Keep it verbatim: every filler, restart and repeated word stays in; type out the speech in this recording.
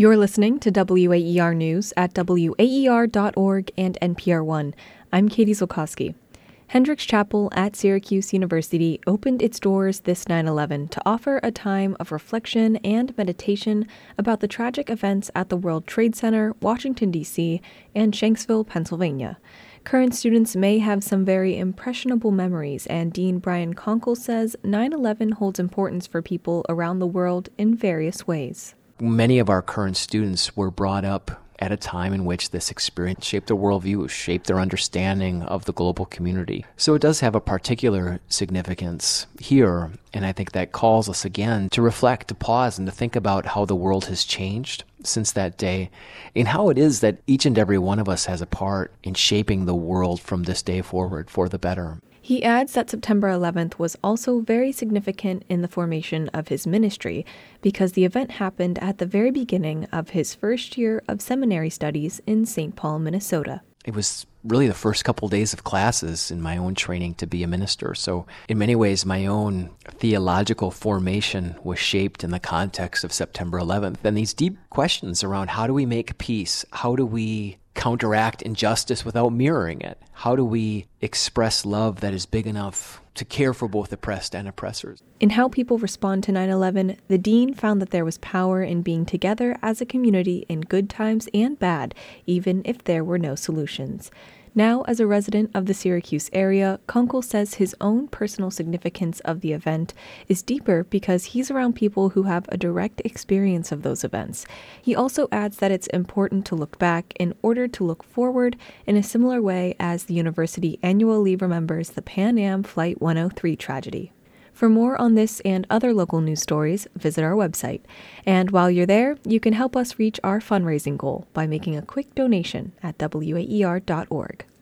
You're listening to W A E R News at W A E R dot org and N P R One. I'm Katie Zulkowski. Hendricks Chapel at Syracuse University opened its doors this nine eleven to offer a time of reflection and meditation about the tragic events at the World Trade Center, Washington, D C, and Shanksville, Pennsylvania. Current students may have some very impressionable memories, and Dean Brian Conkle says nine eleven holds importance for people around the world in various ways. Many of our current students were brought up at a time in which this experience shaped their worldview, shaped their understanding of the global community. So it does have a particular significance here, and I think that calls us again to reflect, to pause, and to think about how the world has changed since that day, and how it is that each and every one of us has a part in shaping the world from this day forward for the better. He adds that September eleventh was also very significant in the formation of his ministry because the event happened at the very beginning of his first year of seminary studies in Saint Paul, Minnesota. It was really the first couple days of classes in my own training to be a minister. So in many ways, my own theological formation was shaped in the context of September eleventh. And these deep questions around how do we make peace? How do we counteract injustice without mirroring it? How do we express love that is big enough to care for both oppressed and oppressors? In how people respond to nine eleven, the dean found that there was power in being together as a community in good times and bad, even if there were no solutions. Now, as a resident of the Syracuse area, Conkle says his own personal significance of the event is deeper because he's around people who have a direct experience of those events. He also adds that it's important to look back in order to look forward in a similar way as the university annually remembers the Pan Am Flight one oh three tragedy. For more on this and other local news stories, visit our website. And while you're there, you can help us reach our fundraising goal by making a quick donation at W A E R dot org.